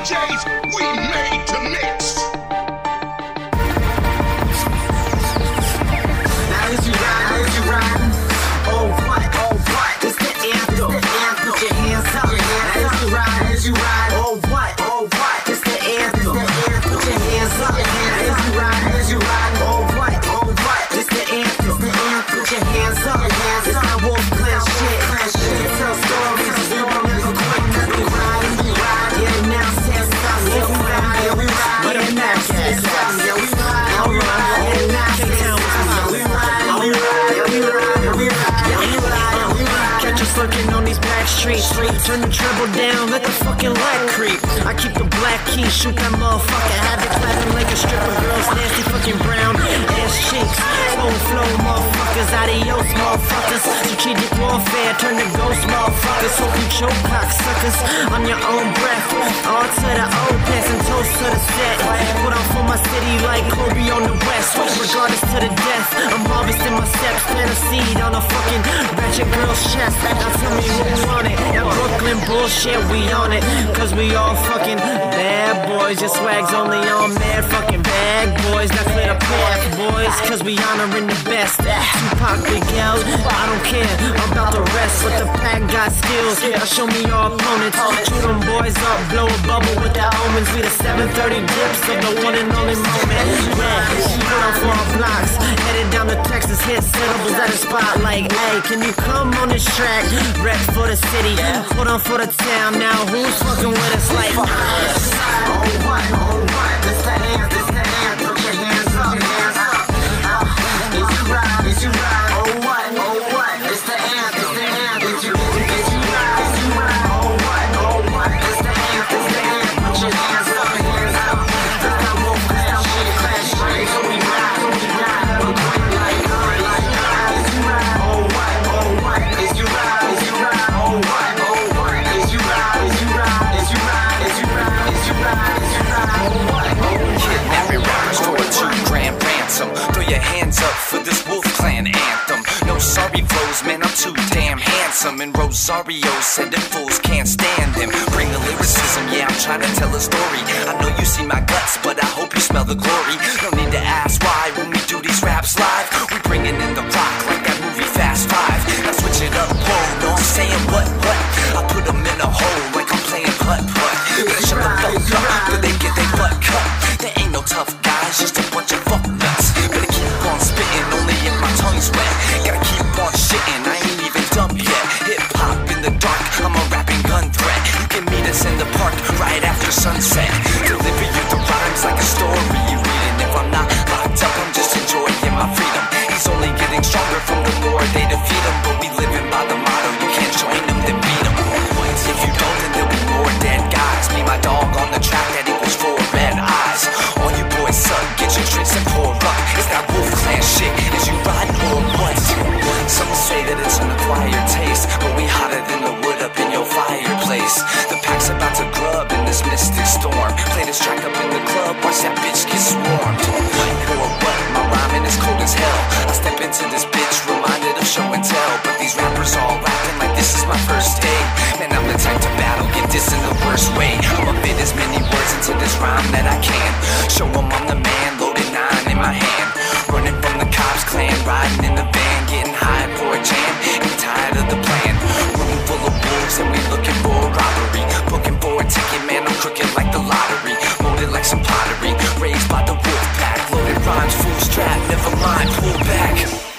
DJs we made to mix. Now as you ride, oh what, it's the anthem, put your hands up. Now as you ride, oh what, it's the anthem, put your hands up. As you ride, oh what, it's the anthem, put your hands up. It's that Wolf Clan shit, tell stories, we won't never quit, we ride, yeah, now say something, yeah, we ride, yeah, now say something, yeah, we ride, alright, yeah, now say something, yeah, we ride. Catch us lurking on these back streets. Turn the treble down, let the fucking light creep. I keep the black key, shoot that motherfucker. Have it clapping like a stripper. Girls nasty fucking brown ass cheeks. Flow, motherfuckers. Adios, motherfuckers. Strategic warfare, turn to ghost motherfuckers. Hope you choke cocksuckers on your own breath. All to the old passing toast to the set. Put on for my city like Kobe on the west. Regardless to the death, I'm harvesting my steps. Plant a seed on a fucking ratchet girl's chest. Now tell me who want it. That Brooklyn bullshit, we on it. Cause we all fucking bad boys. Your swag's only on mad fucking bad boys. Now clear the path, boys. Cause we honoring the best. Tupac, Big L, I don't care about the rest. But the pack got skills. Now show me your opponents. Chew them boys up, blow a bubble with the omens. We the 730 dips of the one and only moment. Put on for our blocks. Headed down to Texas, hit syllables at a spot like, hey, can you come on this track? Rep for the city, put on for the town. Now who's fucking with us like Oh what, it's the anthem, put your hands up. As you ride, oh what, it's the anthem, as you ride, oh what, it's the anthem, put your hands up. It's that Wolf Clan shit, so we ride, like, as you ride, oh what, as you ride, oh what, as you ride, oh what. Kidnapping rappers for a 2 grand ransom. Throw your hands up for this Wolf Clan anthem. No sorry flows, man, I'm too damn handsome. And Rosario said that fools can't stand him. Bring the lyricism, yeah, I'm trying to tell a story. I know you see my guts, but I hope you smell the glory. No need to ask why when we do these raps live. We bringing in the rock like that movie Fast 5. Now switch it up, whoa, no I'm saying what? I put them in a hole like I'm playing putt-putt. Better shut the fuck up, till they get their butt cut. There ain't no tough guys, just a bunch of fuck nuts. Better keep on spitting, only if my tongue's wet. Gotta keep on shitting, I ain't even dumb yet. Hip-hop in the dark, I'm a rapping gun threat. You can meet us in the park right after sunset. Deliver you the rhymes like a story you reading. If I'm not locked up, I'm just enjoying my freedom. He's only getting stronger from the more they defeat him. But we living by the motto, you can't join them, then beat him. If you don't, then there'll be more dead guys. Me, my dog on the track, that equals 4 red eyes. All you boys suck, get your drinks and pour up. It's that Wolf Clan shit, is you riding or what? Some say that it's an acquired taste, but we hotter than the wood up in your fireplace. The pack's about to grub in this mystic storm. Play this track up in the club, watch that bitch get swarmed. Or what? My rhyming is cold as hell. I step into this bitch, reminded of show and tell. But these rappers all acting like this is my first day. Man, I'm the type to battle, get this in the worst way. I'ma fit as many words into this rhyme that I can. Show 'em I'm the man, loaded 9 in my hand. Running from the cops, clan, riding in the van. Getting high for a jam, ain't tired of the plan. Room full of wolves and we looking for a robbery. Looking for a ticket, man, I'm crooked like the lottery. Molded like some pottery, raised by the wolf pack. Loaded rhymes, full strap, never mind, pull back.